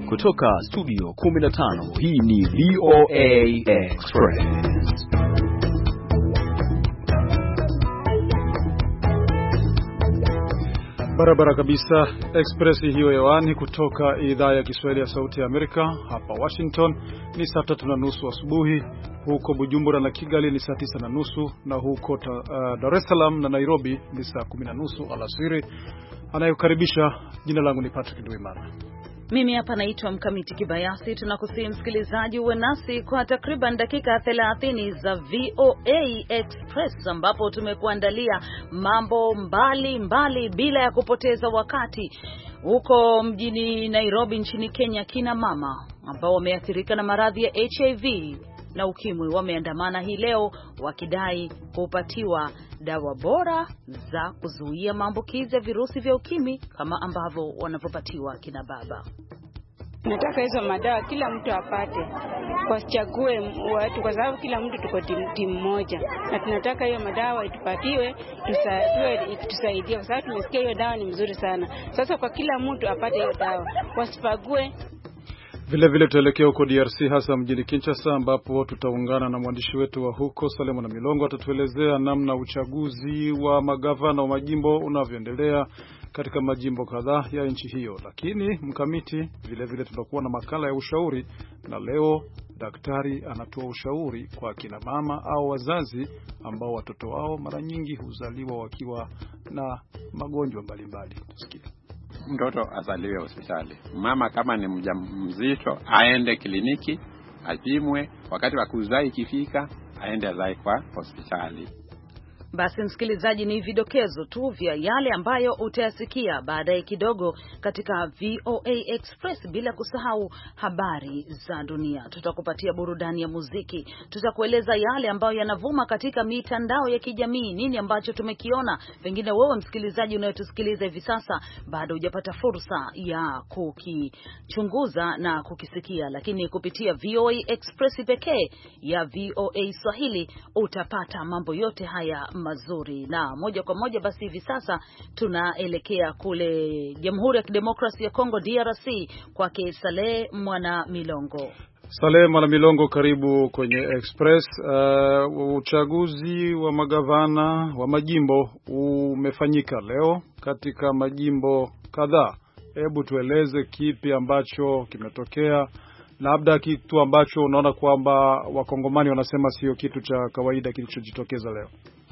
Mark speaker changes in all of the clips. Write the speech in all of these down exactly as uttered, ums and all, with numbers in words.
Speaker 1: Kutoka studio kumi na tano, hii ni V O A Express.
Speaker 2: Barabara kabisa, Express hiyo hewani kutoka idhaa ya Kiswahili ya Sauti ya Amerika hapa Washington. Ni saa tatu na nusu asubuhi, huko Bujumbura na Kigali ni saa tisa na nusu, na huko uh, Dar es Salaam na Nairobi ni saa kumi na nusu alasiri. Anayokaribisha, jina langu ni Patrick Nduimana.
Speaker 3: Mimi hapa naitwa Mkamiti Kibayasi. Tunakusihi msikilizaji uwe nasi kwa takriban dakika thelathini za V O A Express, ambapo tumekuandalia mambo mbali mbali bila ya kupoteza wakati. Huko mjini Nairobi nchini Kenya, kina mama ambao wameathirika na maradhi ya H I V na ukimwi wameandamana hii leo wakidai kupatiwa dawa bora za kuzuia maambukizi ya virusi vya ukimwi kama ambavyo wanapopatiwa kina baba.
Speaker 4: Nataka hizo madawa kila mtu apate, wasichague watu, kwa sababu kila mtu tuko timu tim moja, na tunataka hiyo madawa itupatiwe tusaidie, itusaidie, kwa sababu tumesikia hiyo dawa ni mzuri sana. Sasa kwa kila mtu apate hiyo dawa, wasipague.
Speaker 2: Vile vile tuelekea huko D R C, hasa mjini Kinshasa, ambapo tutaungana na mwandishi wetu wa huko Salemo na Milongo. Atatuelezea namna uchaguzi wa magavana wa majimbo unavyoendelea katika majimbo kadhaa ya nchi hiyo. Lakini Mkamiti, vile vile tutakuwa na makala ya ushauri, na leo daktari anatoa ushauri kwa kina mama au wazazi ambao watoto wao mara nyingi huzaliwa wakiwa na magonjwa mbalimbali. Tusikie.
Speaker 5: Mtoto azaliwe hospitali. Mama kama ni mjamzito aende kliniki apimwe, wakati wa kuzaa ikifika aende azae kwa hospitali.
Speaker 3: Basi msikilizaji, ni vidokezo tu vya yale ambayo utayasikia baadaye kidogo katika V O A Express, bila kusahau habari za dunia. Tutakupatia burudani ya muziki, tutakueleza yale ambayo yanavuma katika mitandao ya kijamii, nini ambacho tumekiona. Pengine wewe msikilizaji unayetusikiliza hivi sasa bado hujapata fursa ya kukichunguza na kukisikia, lakini kupitia V O A Express pekee ya V O A Swahili utapata mambo yote haya mazuri. Na moja kwa moja basi hivi sasa tunaelekea kule Jamhuri ya Kidemokrasia ya Kongo D R C kwake Saleh Mwana Milongo.
Speaker 2: Saleh Mwana Milongo, karibu kwenye Express. Uh, uchaguzi wa magavana wa majimbo umefanyika leo katika majimbo kadhaa. Hebu tueleze kipi ambacho kimetokea, labda kitu ambacho unaona kwamba wakongomani wanasema sio kitu cha kawaida kilichojitokeza leo.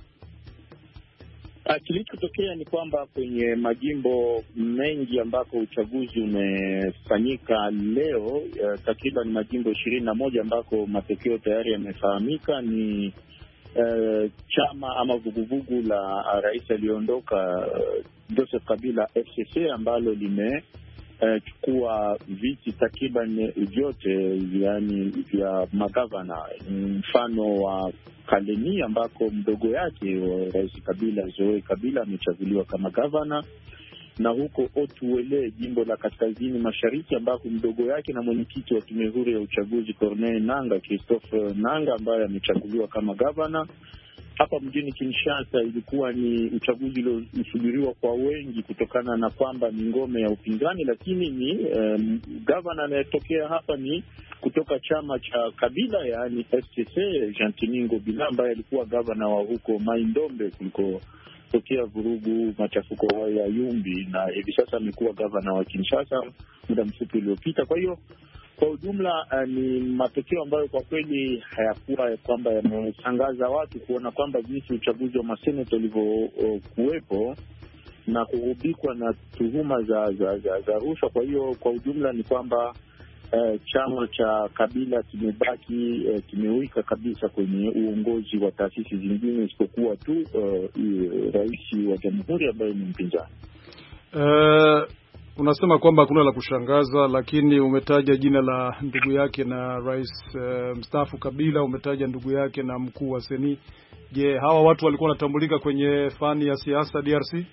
Speaker 6: Kilichotokea ni kwamba kwenye majimbo mengi ambako uchaguzi umefanyika leo, uh, takriban majimbo ishirini na moja ambako matokeo tayari yamefahamika, ni uh, chama ama vuguvugu la rais aliyoondoka uh, Joseph Kabila F C C, ambalo lime Uh, chukua viti takriban vyote, yani vya magavana. Mfano wa Kalemi ambako mdogo yake wa rais Kabila, Zoe Kabila, amechaguliwa kama gavana, na huko Otuele, jimbo la kaskazini mashariki, ambako mdogo yake na mwenyekiti wa tume huru ya uchaguzi Corneille Nanga, Christophe Nanga, ambaye amechaguliwa kama gavana. Hapa mjini Kinshasa ilikuwa ni uchaguzi uliosubiriwa kwa wengi kutokana na kwamba ni ngome ya upinzani, lakini ni um, gavana anayetokea hapa ni kutoka chama cha Kabila, yaani F C C, Jean-Tini Bila, ambaye alikuwa gavana wa huko Mai-Ndombe kulikotokea vurugu machafuko ya Yumbi, na hivi sasa amekuwa gavana wa Kinshasa muda mfupi uliopita. Kwa hiyo kwa ujumla uh, ni matokeo ambayo kwa kweli hayakuwa kwamba yameshangaza watu, kuona kwamba jinsi uchaguzi wa maseneta ulivyokuwepo uh, na kuhubikwa na tuhuma za za, za, za rushwa. Kwa hiyo kwa ujumla ni kwamba uh, chama cha Kabila kimebaki uh, kimewika kabisa kwenye uongozi wa taasisi zingine, isipokuwa tu uh, rais wa jamhuri ambaye ni mpinzani.
Speaker 2: Uh... Unasema kwamba hakuna la kushangaza, lakini umetaja jina la ndugu yake na rais uh, mstaafu Kabila, umetaja ndugu yake na mkuu wa Seni. Je, hawa watu walikuwa wanatambulika kwenye fani ya siasa D R C?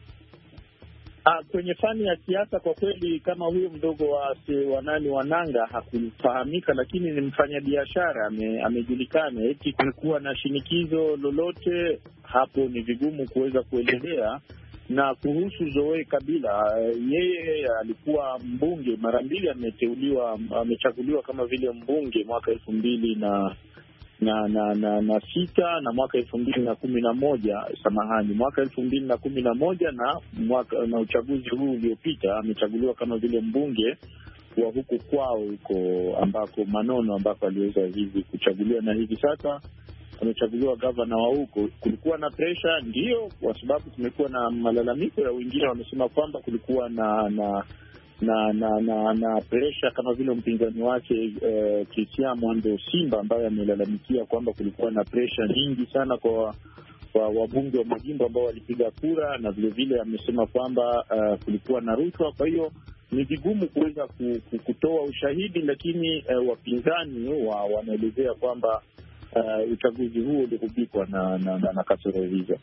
Speaker 6: Ah, kwenye fani ya siasa kwa kweli, kama huyo mdogo wa wanani Wananga hakufahamika, lakini ni mfanyabiashara, ame, amejulikana. Eti kulikuwa na shinikizo lolote hapo, ni vigumu kuweza kuelezea. Na kuhusu Zoe Kabila, yeye alikuwa mbunge mara mbili, ameteuliwa amechaguliwa kama vile mbunge mwaka elfu mbili na na na na na sita na mwaka elfu mbili na kumi na moja samahani, mwaka elfu mbili na kumi na moja na mwaka na uchaguzi huu uliopita amechaguliwa kama vile mbunge wa huko kwao huko ambako Manono ambako aliweza hivi kuchaguliwa, na hivi sasa amechaguliwa gavana wa huko. Kulikuwa na pressure, ndio, kwa sababu kumekuwa na malalamiko ya wengine, wamesema kwamba kulikuwa na na na na na, na pressure kama vile mpinzani wake eh, Christian Mwando Simba ambaye amelalamikia kwamba kulikuwa na pressure nyingi sana kwa kwa wabunge wa majimbo ambao walipiga kura, na vile vile amesema kwamba uh, kulikuwa na rushwa. Kwa hiyo ni vigumu kuweza kutoa ushahidi, lakini uh, wapinzani wa, wanaelezea kwamba Uh, uchaguzi huo uligubikwa na, na, na, na kasoro hizo.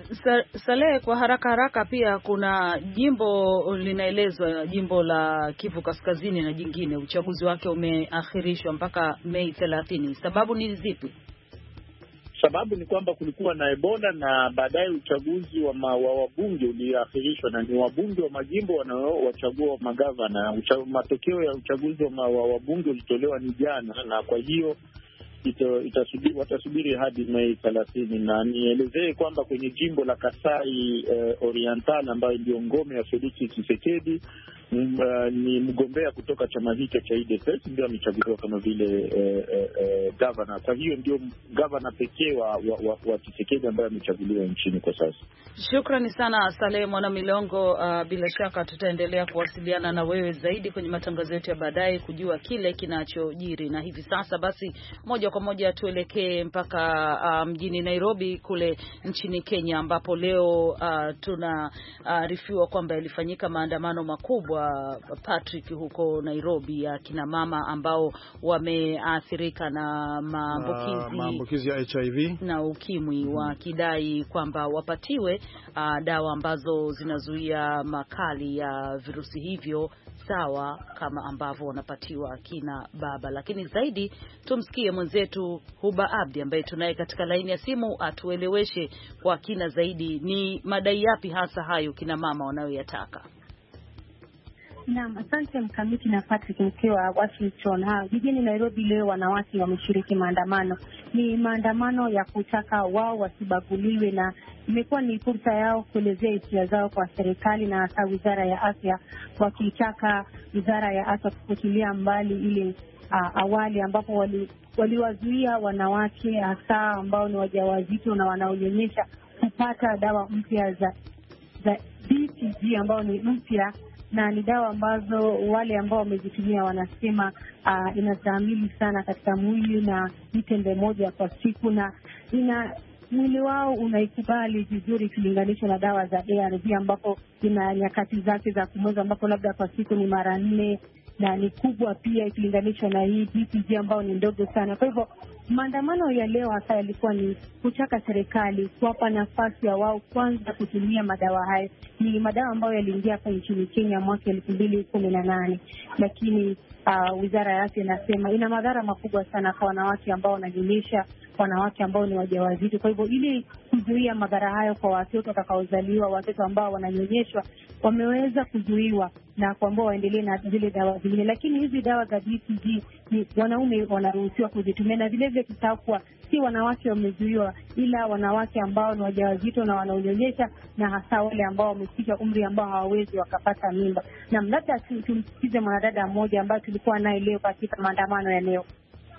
Speaker 3: Saleh, kwa haraka haraka, pia kuna jimbo linaelezwa, jimbo la Kivu Kaskazini na jingine, uchaguzi wake umeakhirishwa mpaka Mei thelathini. Sababu ni zipi?
Speaker 6: Sababu ni kwamba kulikuwa na Ebola na baadaye uchaguzi wa, ma, wa wabunge uliakhirishwa, na ni wabunge wa majimbo wanaowachagua magavana. Ucha, matokeo ya uchaguzi wa, ma, wa wabunge ulitolewa ni jana, na kwa hiyo Ito, itasubiri, watasubiri hadi Mei thelathini. Na nielezee kwamba kwenye jimbo la Kasai eh, Oriental ambayo ndio ngome ya Felix Tshisekedi, m, uh, ni mgombea kutoka chama hicho cha U D P S ndio amechaguliwa kama vile eh, eh, governor. Kwa hiyo ndio governor pekee wa, wa, wa, wa Tshisekedi ambaye amechaguliwa nchini kwa sasa.
Speaker 3: Shukrani sana Saleh Mwana Milongo. Uh, bila shaka tutaendelea kuwasiliana na wewe zaidi kwenye matangazo yetu ya baadaye kujua kile kinachojiri. Na hivi sasa basi moja kwa moja tuelekee mpaka uh, mjini Nairobi kule nchini Kenya, ambapo leo uh, tunaarifiwa uh, kwamba ilifanyika maandamano makubwa Patrick huko Nairobi ya kina mama ambao wameathirika na maambukizi
Speaker 2: maambukizi ya H I V
Speaker 3: na ukimwi, mm-hmm. wakidai kwamba wapatiwe uh, dawa ambazo zinazuia makali ya virusi hivyo sawa kama ambavyo wanapatiwa kina baba. Lakini zaidi tumsikie mwenzetu Huba Abdi ambaye tunaye katika laini ya simu atueleweshe kwa kina zaidi ni madai yapi hasa hayo kina mama wanayoyataka.
Speaker 7: Naam, asante Mkamiti na Patrick mkiwa Washington. Ha, jijini Nairobi leo wanawake wameshiriki maandamano. Ni maandamano ya kutaka wao wasibaguliwe, na imekuwa ni fursa yao kuelezea hisia zao kwa serikali na hasa Wizara ya Afya, wakitaka Wizara ya Afya kufutilia mbali ile uh, awali ambapo wali waliwazuia wanawake hasa ambao ni wajawazito na wanaonyonyesha kupata dawa mpya za za B C G ambao ni mpya, na ni dawa ambazo wale ambao wamezitumia wanasema uh, inastahimili sana katika mwili na ni tembe moja kwa siku, na ina mwili wao unaikubali vizuri kulinganisha na dawa za A R V ambapo ina nyakati zake za kumeza ambapo labda kwa siku ni mara nne, na ni kubwa pia ikilinganishwa na hii B C G ambayo ni ndogo sana. Kwa hivyo maandamano ya leo hasa yalikuwa ni kutaka serikali kuwapa nafasi ya wao kwanza kutumia madawa hayo. Ni madawa ambayo yaliingia hapa nchini Kenya mwaka elfu mbili kumi na nane, lakini uh, Wizara ya Afya inasema ina madhara makubwa sana kwa wanawake ambao wananyonyesha, wanawake ambao ni wajawazito. Kwa hivyo ili kuzuia madhara hayo kwa watoto watakaozaliwa, watoto ambao wananyonyeshwa, wameweza kuzuiwa na kuambao waendelee na zile dawa zingine. Lakini hizi dawa za B C G ni wanaume wanaruhusiwa kuzitumia, na vile vile kusahau si wanawake wamezuiwa, ila wanawake ambao ni wajawazito na wanaonyonyesha, na hasa wale ambao wamefika umri ambao hawawezi wakapata mimba. Na labda tumsikize mwanadada mmoja ambaye tulikuwa naye leo katika maandamano ya leo.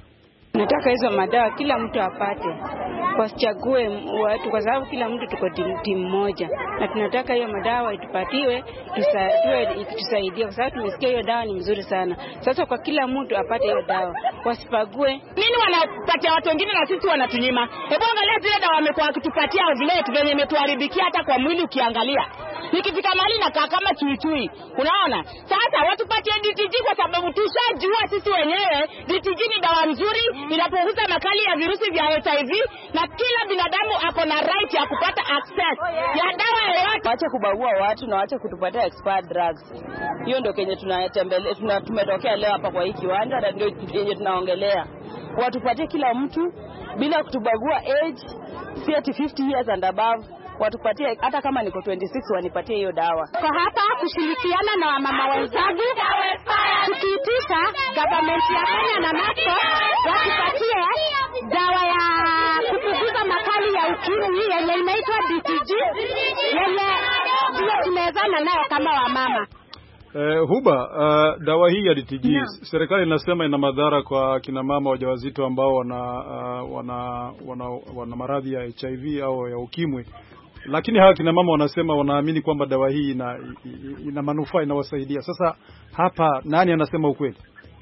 Speaker 4: Nataka hizo madawa kila mtu apate, wasichague watu, kwa sababu kila mtu tuko timu moja, na tunataka hiyo madawa itupatiwe tusaidie, itusaidie kwa sababu tumesikia hiyo dawa ni mzuri sana. Sasa kwa kila mtu apate hiyo dawa, wasipague.
Speaker 8: Nini wanapatia watu wengine na sisi wanatunyima? Hebu angalia zile dawa wamekuwa wakitupatia vile venye imetuharibikia hata kwa mwili ukiangalia. Nikifika mahali na kaa kama chuichui. Unaona? Sasa watupatie D T G kwa sababu tushajua sisi wenyewe D T G ni dawa nzuri, inapunguza makali ya virusi vya H I V, na kila binadamu ako na right ya kupata access ya dawa yoyote.
Speaker 9: Waache kubagua watu na waache kutupatia expired drugs. Hiyo ndio kenye tunatembelea, tuna tumetokea leo hapa kwa hii kiwanda, na ndio kenye tunaongelea. Watupatie kila mtu bila kutubagua age, si ati fifty years and above. watupatie hata kama niko twenty-six wanipatie hiyo dawa.
Speaker 10: Kwa hapa kushirikiana na wamama wenzangu tukiitisha government ya Kenya na NACO watupatie dawa ya kupunguza makali ya ukimwi yenye inaitwa D T G yenye ndio tumezana nayo kama wamama.
Speaker 2: Eh, Huba, uh, dawa hii ya D T G no. serikali inasema ina madhara kwa kina mama wajawazito ambao wana, uh, wana wana wana maradhi ya H I V au ya ukimwi. Lakini hawa kina mama wanasema wanaamini kwamba dawa hii ina ina manufaa, inawasaidia. Sasa hapa nani anasema ukweli?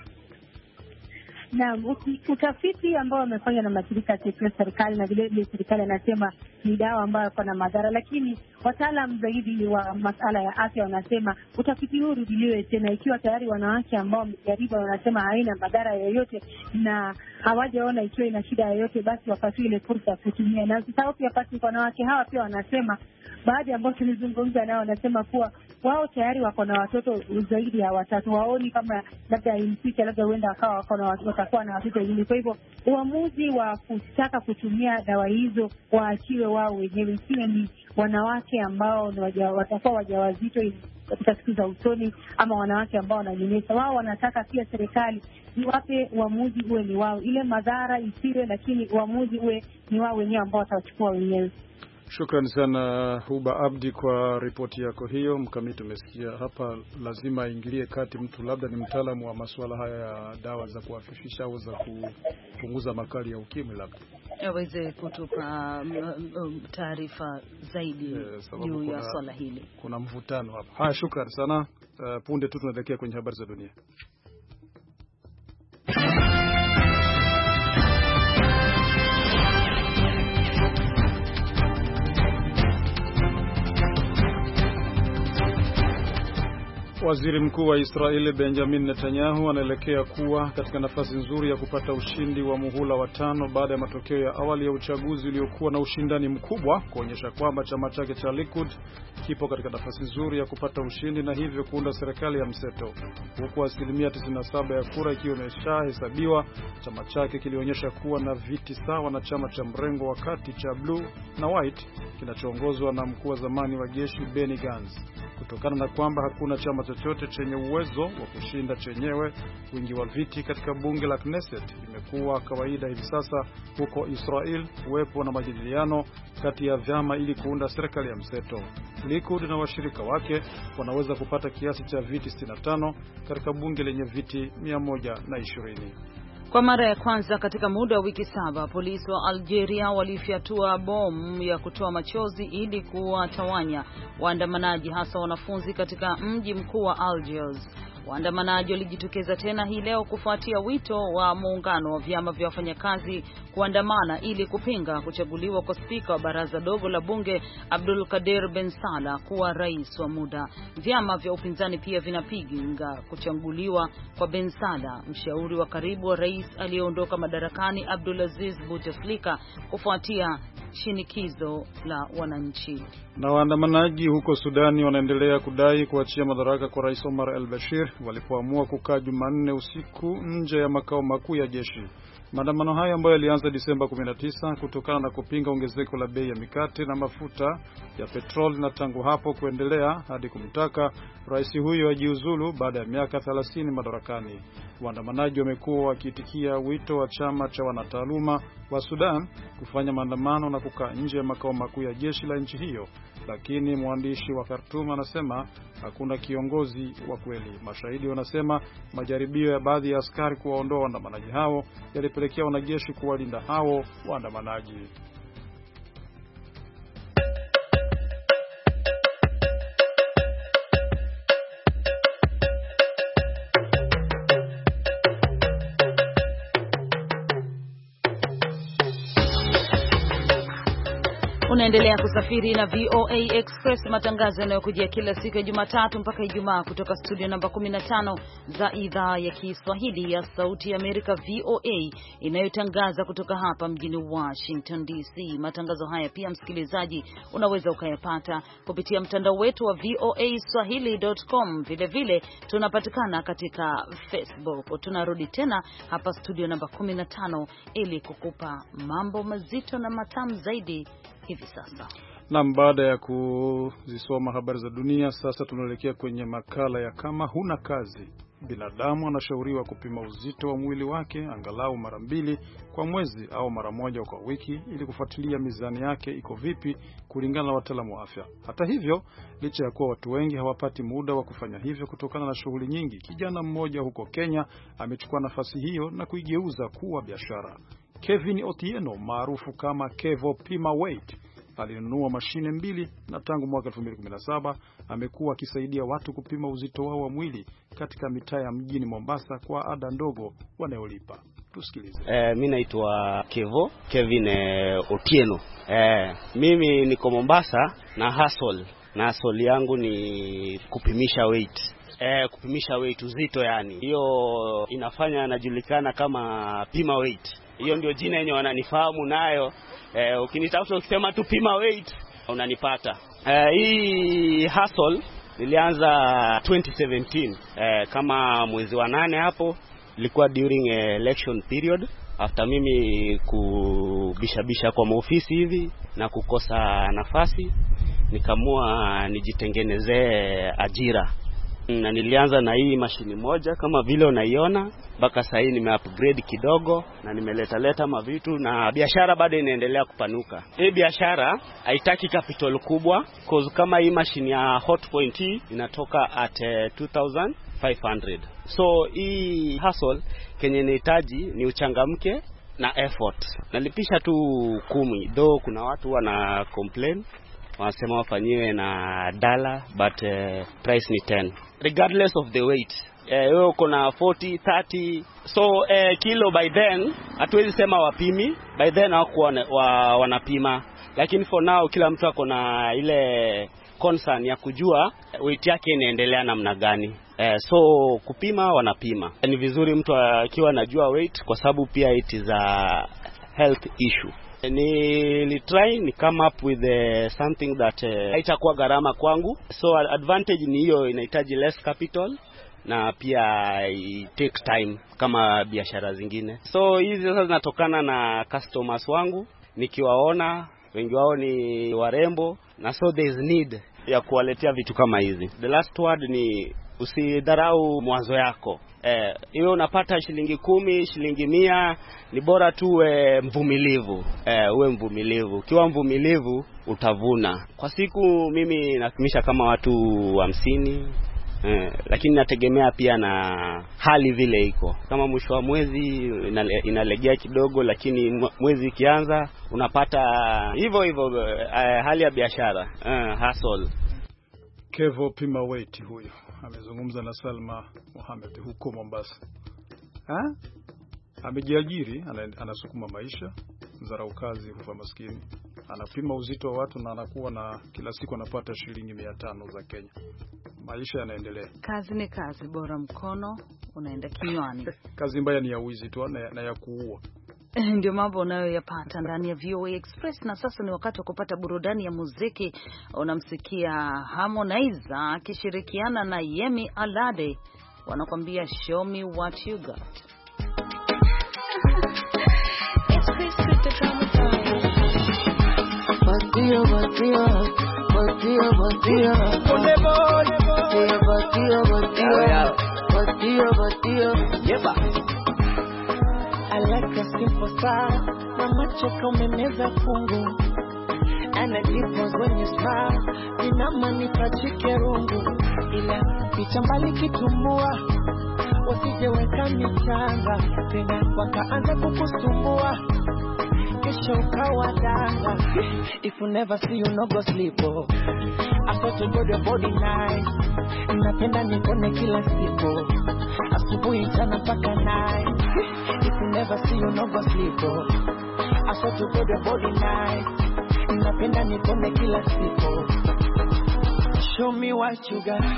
Speaker 7: Na utafiti ambao wamefanya na mashirika ya serikali na vile vile serikali anasema ni dawa ambayo iko na madhara, lakini wataalamu zaidi wa masuala ya afya wanasema utafiti huu urudiliwe tena, ikiwa tayari wanawake ambao wamejaribu wanasema haina madhara yoyote na hawajaona ikiwa ina shida yoyote, basi wapatiwe ile fursa kutumia. Na sasa pia pati wanawake hawa pia wanasema, baadhi ambao tulizungumza nao wanasema kuwa wao tayari wako na watoto zaidi ya watatu, waoni kama labda impita labda huenda wakawa wako na watoto watakuwa na watoto wengine. Kwa hivyo uamuzi wa kutaka kutumia dawa hizo waachiwe wao wenyewe, sio ni wanawake ambao watakuwa wajawazito katika siku za usoni ama wanawake ambao wananyonyesha. Wao wanataka pia serikali iwape uamuzi uwe ni wao, ile madhara isiwe, lakini uamuzi uwe ni wao wenyewe ambao watachukua wenyewe.
Speaker 2: Shukrani sana Huba Abdi kwa ripoti yako hiyo. Mkamiti, umesikia hapa, lazima aingilie kati mtu labda ni mtaalamu wa masuala haya ya dawa za kuafifisha au za kupunguza makali ya ukimwi, labda
Speaker 3: aweze kutupa um, taarifa zaidi juu ya swala hili.
Speaker 2: Kuna mvutano hapa. Haya, shukrani sana. Uh, punde tu tunaelekea kwenye habari za dunia. Waziri Mkuu wa Israeli Benjamin Netanyahu anaelekea kuwa katika nafasi nzuri ya kupata ushindi wa muhula wa tano baada ya matokeo ya awali ya uchaguzi uliokuwa na ushindani mkubwa kuonyesha kwamba chama chake cha Likud kipo katika nafasi nzuri ya kupata ushindi na hivyo kuunda serikali ya mseto. Huku asilimia tisini na saba ya kura ikiwa imeshahesabiwa, chama chake kilionyesha kuwa na viti sawa na chama cha mrengo wa kati cha Blue na White kinachoongozwa na mkuu wa zamani wa jeshi Benny Gantz. Kutokana na kwamba hakuna chama chochote chenye uwezo wa kushinda chenyewe wingi wa viti katika bunge la Knesset, imekuwa kawaida hivi sasa huko Israel kuwepo na majadiliano kati ya vyama ili kuunda serikali ya mseto. Likud na washirika wake wanaweza kupata kiasi cha viti sitini na tano katika bunge lenye viti mia moja na ishirini.
Speaker 3: Kwa mara ya kwanza katika muda wa wiki saba, polisi wa Algeria walifyatua bomu ya kutoa machozi ili kuwatawanya waandamanaji, hasa wanafunzi katika mji mkuu wa Algiers. Waandamanaji walijitokeza tena hii leo kufuatia wito wa muungano wa vyama vya wafanyakazi kuandamana ili kupinga kuchaguliwa kwa spika wa baraza dogo la bunge Abdul Kader Ben Salah kuwa rais wa muda. Vyama vya upinzani pia vinapinga kuchaguliwa kwa Ben Salah, mshauri wa karibu wa rais aliyeondoka madarakani Abdulaziz Bouteflika, kufuatia shinikizo la wananchi.
Speaker 2: Na waandamanaji huko Sudani wanaendelea kudai kuachia madaraka kwa Rais Omar al-Bashir walipoamua kukaa Jumanne usiku nje ya makao makuu ya jeshi. Maandamano haya ambayo yalianza Disemba kumi na tisa kutokana na kupinga ongezeko la bei ya mikate na mafuta ya petroli, na tangu hapo kuendelea hadi kumtaka rais huyo ajiuzulu baada ya miaka thelathini madarakani. Waandamanaji wamekuwa wakiitikia wito wa chama cha wanataaluma wa Sudan kufanya maandamano na kukaa nje ya makao makuu ya jeshi la nchi hiyo, lakini mwandishi wa Khartoum anasema hakuna kiongozi wa kweli. Mashahidi wanasema majaribio ya baadhi ya askari kuwaondoa waandamanaji hao yalipelekea wanajeshi kuwalinda hao waandamanaji.
Speaker 3: Unaendelea kusafiri na V O A Express, matangazo yanayokujia kila siku ya Jumatatu mpaka Ijumaa kutoka studio namba kumi na tano za idhaa ya Kiswahili ya Sauti ya Amerika V O A, inayotangaza kutoka hapa mjini Washington D C. Matangazo haya pia, msikilizaji, unaweza ukayapata kupitia mtandao wetu wa V O A swahili dot com. Vile vile tunapatikana katika Facebook. Tunarudi tena hapa studio namba kumi na tano ili kukupa mambo mazito na matamu zaidi hivi sasa.
Speaker 2: Na baada ya kuzisoma habari za dunia, sasa tunaelekea kwenye makala ya kama huna kazi. Binadamu anashauriwa kupima uzito wa mwili wake angalau mara mbili kwa mwezi au mara moja kwa wiki ili kufuatilia mizani yake iko vipi kulingana na wataalamu wa afya. Hata hivyo, licha ya kuwa watu wengi hawapati muda wa kufanya hivyo kutokana na shughuli nyingi, kijana mmoja huko Kenya amechukua nafasi hiyo na kuigeuza kuwa biashara. Kevin Otieno maarufu kama Kevo Pima Weight alinunua mashine mbili na tangu mwaka elfu mbili kumi na saba amekuwa akisaidia watu kupima uzito wao wa mwili katika mitaa ya mjini Mombasa kwa ada ndogo wanayolipa. Tusikilize.
Speaker 11: Eh, mimi naitwa Kevo, Kevin eh, Otieno. Eh, mimi niko Mombasa na hustle. Na hustle yangu ni kupimisha weight. Eh, kupimisha weight uzito yani. Hiyo inafanya najulikana kama Pima Weight. Hiyo ndio jina yenye wananifahamu nayo. Eh, ukinitafuta ukisema tu Pima Weight unanipata. Eh, hii hustle nilianza twenty seventeen eh, kama mwezi wa nane hapo. Ilikuwa during election period, after mimi kubishabisha kwa maofisi hivi na kukosa nafasi, nikamua nijitengenezee ajira. Na nilianza na hii mashini moja kama vile unaiona, mpaka sasa hii nimeupgrade kidogo na nimeleta leta mavitu na biashara bado inaendelea kupanuka. Hii biashara haitaki capital kubwa, cause kama hii mashini ya Hotpoint hii inatoka at uh, two thousand five hundred. So hii hustle kenye inahitaji ni uchangamke na effort. Nalipisha tu kumi, though kuna watu wana complain wanasema wafanyiwe na dollar, but uh, price ni ten regardless of the weight. Eh, wewe uko na forty, thirty, so uh, kilo by then hatuwezi sema wapimi, by then hawako wa, wanapima, lakini for now kila mtu ako na ile concern ya kujua weight yake inaendelea namna gani. Eh, so kupima wanapima. Ni vizuri mtu akiwa anajua weight kwa sababu pia it is a health issue. Ni try ni come up with uh, something that uh, haitakuwa gharama kwangu. So advantage ni hiyo, inahitaji less capital na pia it take time kama biashara zingine. So hizi sasa zinatokana na customers wangu, nikiwaona wengi wao ni warembo na so there is need ya kuwaletea vitu kama hizi. The last word ni usidharau mwanzo yako. Eh, hiyo unapata shilingi kumi, shilingi mia, ni bora tu uwe mvumilivu. Eh, uwe mvumilivu. Ukiwa mvumilivu utavuna. Kwa siku mimi nakimisha kama watu hamsini. Eh, lakini nategemea pia na hali vile iko. Kama mwisho wa mwezi inale, inalegea kidogo, lakini mwezi ikianza unapata hivyo hivyo. Eh, hali ya biashara, eh, hustle.
Speaker 2: Kevo Pima Weight huyo amezungumza na Salma Mohamed huko Mombasa. Ha? Amejiajiri, anasukuma maisha, mzarau kazi hufa maskini. Anapima uzito wa watu na anakuwa na kila siku anapata shilingi mia tano za Kenya. Maisha yanaendelea.
Speaker 3: Kazi ni kazi, bora mkono unaenda kinywani.
Speaker 2: Kazi mbaya ni ya wizi tu na, na ya kuua.
Speaker 3: Ndio mambo unayoyapata ndani ya V O A Express. Na sasa ni wakati wa kupata burudani ya muziki. Unamsikia Harmonize akishirikiana na Yemi Alade, wanakuambia show me what you got.
Speaker 12: Batio, batio, batio, batio, batio, batio, batio, batio, yeba. I like a simple style, na macho kama meza fungu, and a difference when you smile, inama nipachike rungu, ila picha mbali kitumbua, wasije weka michanga, tena wakaanza kukusumbua, kesho ukawa danga. If you never see you no go sleep, oh. I thought you got your body nice, napenda nikone kila siku, asubuhi mchana mpaka night. If you never see you no go sleep, oh. I thought you got your body nice, napenda nikone kila siku. Show me what you got,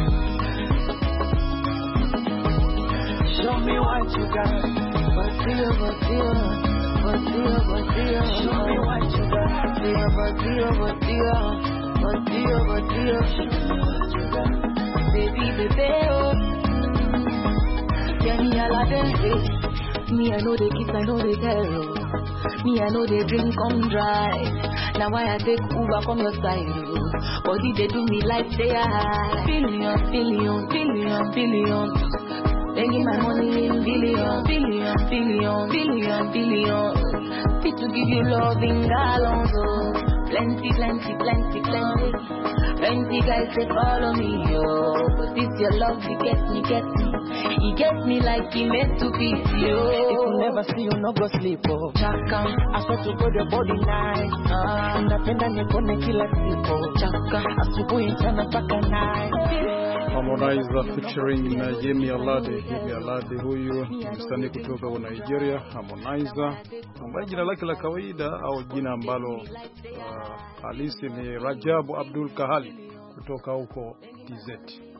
Speaker 12: show me what you got. Batio, batio, batio, batio, show me what you got. Batio, batio, batio, batio, show me what you got. Baby, baby, oh, Yemi Alade, me I know the kiss, I know the girl.
Speaker 13: Me I know they drink come dry. Now why I take Uber from your side? Body they do me like say I billion, billion, billion, billion. Making my money in billion, billion, billion, billion, billion. Fit to give you love in gallons, oh. Plenty, plenty, plenty, plenty. Plenty guys say follow me, yo. But this your love, you get me, get me. You get me like you meant to be, yo.
Speaker 12: If you never see you, no go sleep, oh.
Speaker 13: Chaka,
Speaker 12: I swear to God your body nice. Ah, napenda nikone kila siku.
Speaker 13: Chaka,
Speaker 12: asubuhi mchana mpaka night.
Speaker 2: Harmonize featuring na Yemi Alade. Yemi Alade huyu ni msanii kutoka wa Nigeria. Harmonize ambaye jina lake la kawaida au jina ambalo uh, halisi ni Rajabu Abdul Kahali kutoka huko T Z.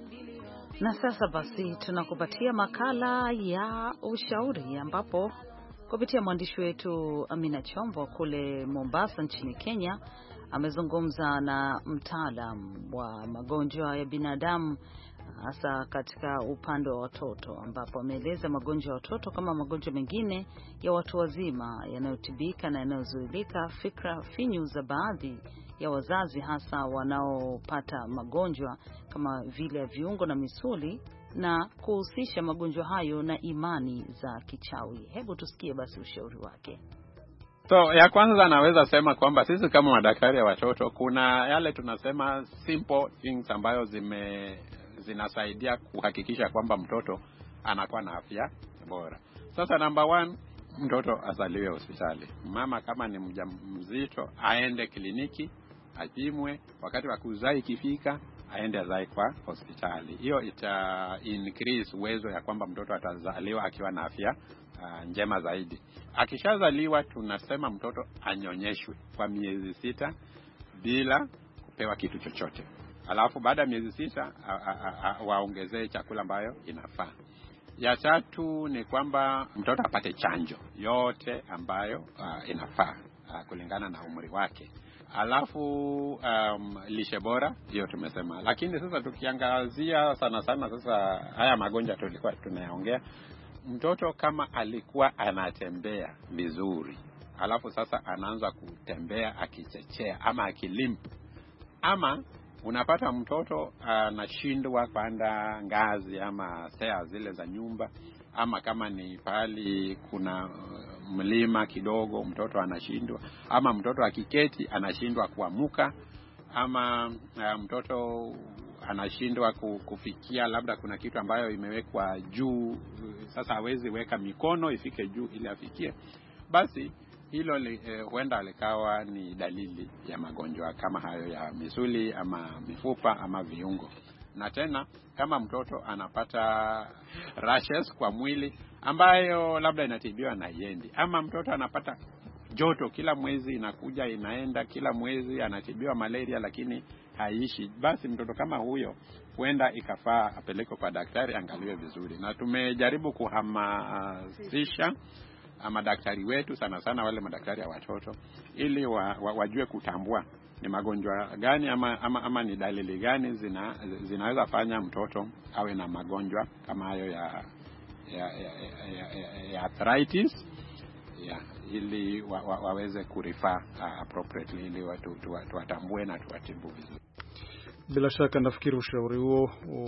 Speaker 3: Na sasa basi tunakupatia makala ya ushauri ambapo kupitia mwandishi wetu Amina Chombo kule Mombasa nchini Kenya amezungumza na mtaalam wa magonjwa ya binadamu hasa katika upande wa watoto, ambapo ameeleza magonjwa ya watoto kama magonjwa mengine ya watu wazima yanayotibika na yanayozuilika. Fikra finyu za baadhi ya wazazi hasa wanaopata magonjwa kama vile ya viungo na misuli na kuhusisha magonjwa hayo na imani za kichawi. Hebu tusikie basi ushauri wake.
Speaker 5: So ya kwanza naweza sema kwamba sisi kama madaktari ya watoto kuna yale tunasema simple things ambayo zime zinasaidia kuhakikisha kwamba mtoto anakuwa na afya bora. Sasa number one, mtoto azaliwe hospitali. Mama kama ni mjamzito aende kliniki apimwe, wakati wa kuzaa ikifika aende azae kwa hospitali. Hiyo ita increase uwezo ya kwamba mtoto atazaliwa akiwa na afya uh, njema zaidi. Akishazaliwa tunasema mtoto anyonyeshwe kwa miezi sita bila kupewa kitu chochote. Alafu baada ya miezi sita waongezee chakula ambayo inafaa. Ya tatu ni kwamba mtoto apate chanjo yote ambayo uh, inafaa uh, kulingana na umri wake. Alafu um, lishe bora hiyo tumesema. Lakini sasa tukiangazia sana sana sasa haya magonjwa tulikuwa tunayaongea, mtoto kama alikuwa anatembea vizuri alafu sasa anaanza kutembea akichechea ama akilimp, ama unapata mtoto anashindwa kupanda ngazi ama stairs zile za nyumba, ama kama ni pahali kuna mlima kidogo mtoto anashindwa, ama mtoto akiketi anashindwa kuamuka, ama uh, mtoto anashindwa kufikia labda kuna kitu ambayo imewekwa juu sasa hawezi weka mikono ifike juu ili afikie, basi hilo li, eh, huenda likawa ni dalili ya magonjwa kama hayo ya misuli ama mifupa ama viungo. Na tena kama mtoto anapata rashes kwa mwili ambayo labda inatibiwa na iendi, ama mtoto anapata joto kila mwezi inakuja inaenda, kila mwezi anatibiwa malaria lakini haiishi, basi mtoto kama huyo huenda ikafaa apelekwe kwa daktari angaliwe vizuri. Na tumejaribu kuhamasisha madaktari wetu sana sana wale madaktari ya watoto ili wa, wa, wajue kutambua ni magonjwa gani ama, ama, ama ni dalili gani zina, zinaweza fanya mtoto awe na magonjwa kama hayo ya ya, ya, ya, ya, ya arthritis ya, ili wa, wa, waweze kurifa uh, appropriately ili watu tuwatambue na tuwatibu vizuri.
Speaker 2: Bila shaka nafikiri ushauri huo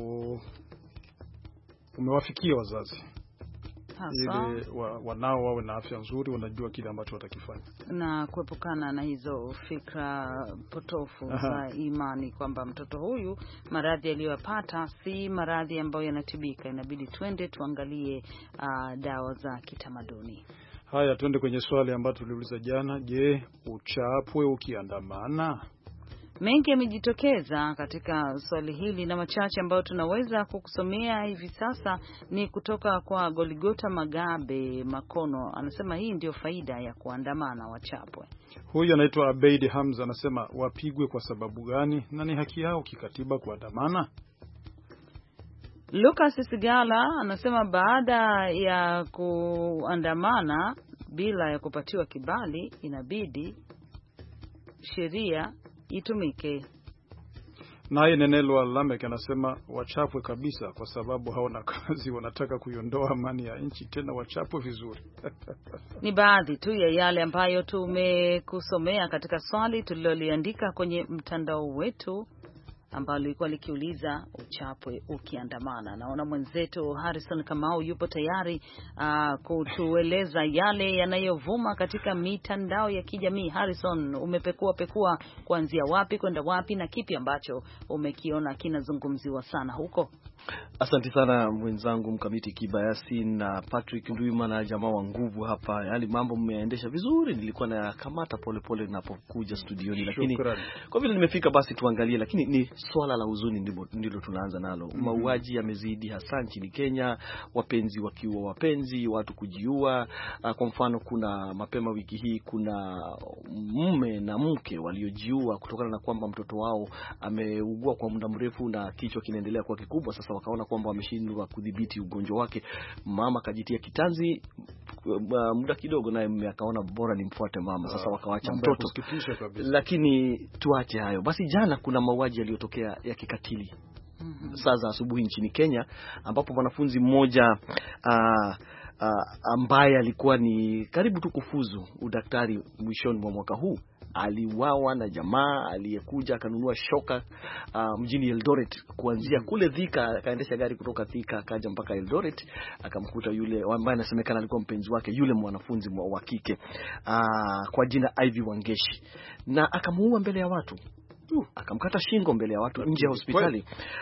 Speaker 2: umewafikia wazazi ili wa, wanao wawe na afya nzuri, wanajua kile ambacho watakifanya
Speaker 3: na kuepukana na hizo fikra potofu za imani kwamba mtoto huyu maradhi aliyopata si maradhi ambayo yanatibika, inabidi twende tuangalie uh, dawa za kitamaduni.
Speaker 2: Haya, twende kwenye swali ambalo tuliuliza jana. Je, uchapwe ukiandamana?
Speaker 3: Mengi yamejitokeza katika swali hili na machache ambayo tunaweza kukusomea hivi sasa ni kutoka kwa Goligota Magabe Makono. Anasema hii ndio faida ya kuandamana, wachapwe.
Speaker 2: Huyu anaitwa Abeid Hamza anasema wapigwe kwa sababu gani na ni haki yao kikatiba kuandamana?
Speaker 3: Lucas Sigala anasema baada ya kuandamana bila ya kupatiwa kibali inabidi sheria itumike.
Speaker 2: Naye Nenelwa Lamek anasema wachapwe kabisa kwa sababu hawana kazi, wanataka kuiondoa amani ya nchi, tena wachapwe vizuri.
Speaker 3: Ni baadhi tu ya yale ambayo tumekusomea katika swali tuliloliandika kwenye mtandao wetu ambalo lilikuwa likiuliza uchapwe ukiandamana. Naona mwenzetu Harrison Kamau yupo tayari uh, kutueleza yale yanayovuma katika mitandao ya kijamii. Harrison, umepekua pekua kuanzia wapi kwenda wapi na kipi ambacho umekiona kinazungumziwa sana huko?
Speaker 14: Asante sana mwenzangu Mkamiti Kibayasi na Patrick Ndwima na jamaa wa nguvu hapa. Yaani mambo mmeendesha vizuri, nilikuwa na kamata pole pole ninapokuja studioni, lakini kwa vile nimefika basi tuangalie. Lakini ni swala la huzuni ndilo, ndilo tunaanza nalo. Mm-hmm. Mauaji yamezidi hasa nchini Kenya, wapenzi wakiwa wapenzi, watu kujiua. Kwa mfano kuna mapema wiki hii kuna mume na mke waliojiua kutokana na kwamba mtoto wao ameugua kwa muda mrefu na kichwa kinaendelea kuwa kikubwa. Sasa wakaona kwamba wameshindwa kudhibiti ugonjwa wake. Mama kajitia kitanzi muda kidogo, naye mume akaona bora nimfuate mama. Sasa wakaacha mtoto. Lakini tuache hayo. Basi jana kuna mauaji yaliyotokea ya kikatili. Mm-hmm. Saa za asubuhi nchini Kenya ambapo mwanafunzi mmoja uh, uh, ambaye alikuwa ni karibu tu kufuzu udaktari mwishoni mwa mwaka huu aliuawa na jamaa aliyekuja akanunua shoka uh, mjini Eldoret kuanzia kule Thika. Akaendesha gari kutoka Thika akaja mpaka Eldoret, akamkuta yule ambaye anasemekana alikuwa mpenzi wake, yule mwanafunzi wa kike uh, kwa jina Ivy Wangeshi, na akamuua mbele ya watu. Uh, akamkata shingo mbele ya watu nje ya hospitali.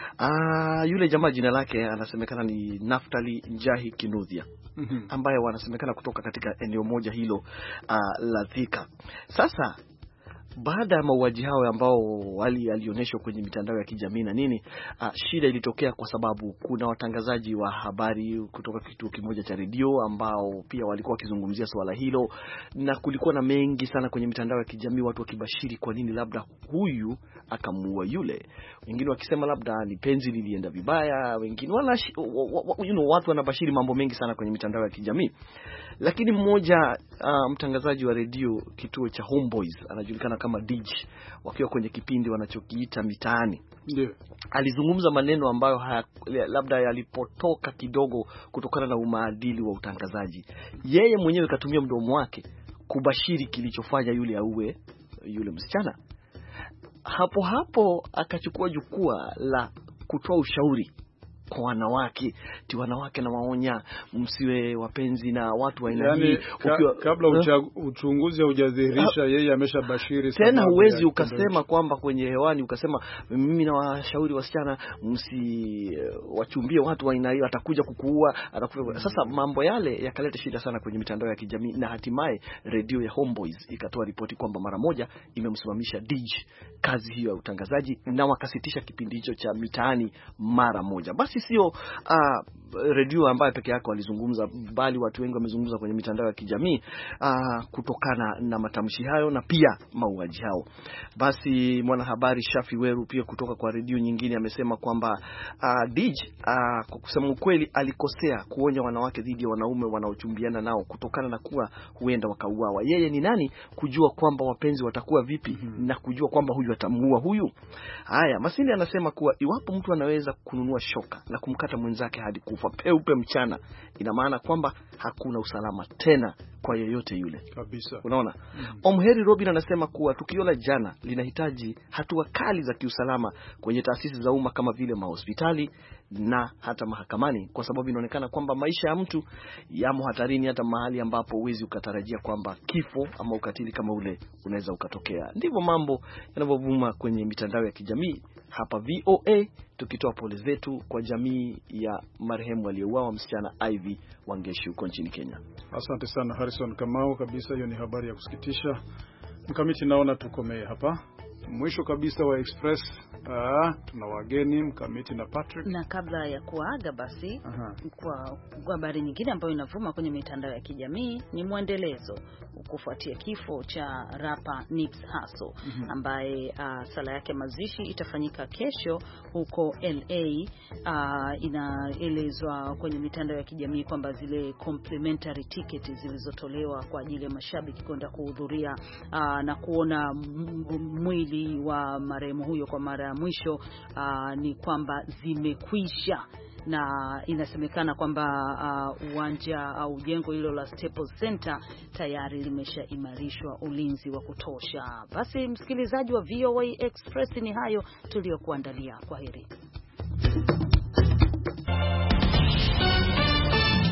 Speaker 14: Ah, yule jamaa jina lake anasemekana ni Naftali Njahi Kinuthia, mm-hmm. ambaye wanasemekana kutoka katika eneo moja hilo uh, la Thika. Sasa baada ya mauaji hao ambao wali alionyeshwa kwenye mitandao ya kijamii na nini, uh, shida ilitokea kwa sababu kuna watangazaji wa habari kutoka kituo kimoja cha redio ambao pia walikuwa wakizungumzia swala hilo, na kulikuwa na mengi sana kwenye mitandao ya kijamii, watu wakibashiri kwa nini labda huyu akamuua yule, wengine wakisema labda ni penzi lilienda vibaya, wengine wala you know, watu wanabashiri mambo mengi sana kwenye mitandao ya kijamii. Lakini mmoja uh, mtangazaji wa redio kituo cha Homeboys anajulikana kama D J, wakiwa kwenye kipindi wanachokiita Mitaani, yeah, alizungumza maneno ambayo haya, labda yalipotoka kidogo kutokana na umaadili wa utangazaji. Yeye mwenyewe katumia mdomo wake kubashiri kilichofanya yule auwe yule msichana. Hapo hapo akachukua jukwaa la kutoa ushauri kwa wanawake, ti wanawake na waonya msiwe wapenzi na watu wa aina hii.
Speaker 2: Ka, ukiwa, kabla uh, uchunguzi haujadhihirisha uh, yeye ameshabashiri
Speaker 14: tena. Huwezi ukasema kwamba kwenye hewani ukasema mimi na washauri wasichana msi uh, wachumbie watu wa aina hiyo, atakuja kukuua, atakufa. Sasa mambo yale yakaleta shida sana kwenye mitandao ya kijamii, na hatimaye redio ya Homeboys ikatoa ripoti kwamba mara moja imemsimamisha D J kazi hiyo ya utangazaji, na wakasitisha kipindi hicho cha Mitaani mara moja. Basi sio uh, redio ambayo peke yake walizungumza, bali watu wengi wamezungumza kwenye mitandao ya kijamii uh, kutokana na matamshi hayo na pia mauaji hao. Basi mwanahabari Shafi Weru pia kutoka kwa redio nyingine amesema kwamba uh, D J uh, kwa kusema ukweli alikosea kuonya wanawake dhidi ya wanaume wanaochumbiana nao kutokana na kuwa huenda wakauawa. Yeye ni nani kujua kwamba wapenzi watakuwa vipi, mm-hmm. na kujua kwamba huyu atamuua huyu. Haya, Masindi anasema kuwa iwapo mtu anaweza kununua shoka na kumkata mwenzake hadi kufa peupe mchana, ina maana kwamba hakuna usalama tena kwa yeyote yule
Speaker 2: kabisa.
Speaker 14: Unaona? Mm-hmm. Omheri Robin anasema kuwa tukio la jana linahitaji hatua kali za kiusalama kwenye taasisi za umma kama vile mahospitali na hata mahakamani, kwa sababu inaonekana kwamba maisha ya mtu yamo hatarini, hata mahali ambapo uwezi ukatarajia kwamba kifo ama ukatili kama ule unaweza ukatokea. Ndivyo mambo yanavyovuma kwenye mitandao ya kijamii. Hapa V O A tukitoa pole zetu kwa jamii ya marehemu aliyeuawa msichana Ivy Wangeshi huko nchini Kenya.
Speaker 2: Asante sana Harrison Kamau, kabisa hiyo ni habari ya kusikitisha. Mkamiti, naona tukomee hapa. Mwisho kabisa wa Express, ah, tuna wageni Mkamiti na Patrick.
Speaker 3: Na kabla ya kuaga basi, aha, kwa habari nyingine ambayo inavuma kwenye mitandao ya kijamii ni mwendelezo kufuatia kifo cha rapa Nipsey Hussle, mm-hmm. ambaye uh, sala yake mazishi itafanyika kesho huko L A. Uh, inaelezwa kwenye mitandao ya kijamii kwamba zile complimentary tickets zilizotolewa kwa ajili ya mashabiki kwenda kuhudhuria uh, na kuona mwili wa marehemu huyo kwa mara ya mwisho uh, ni kwamba zimekwisha, na inasemekana kwamba uwanja uh, au jengo hilo la Staples Center tayari limeshaimarishwa ulinzi wa kutosha. Basi msikilizaji wa V O A Express, ni hayo tuliyokuandalia. Kwaheri.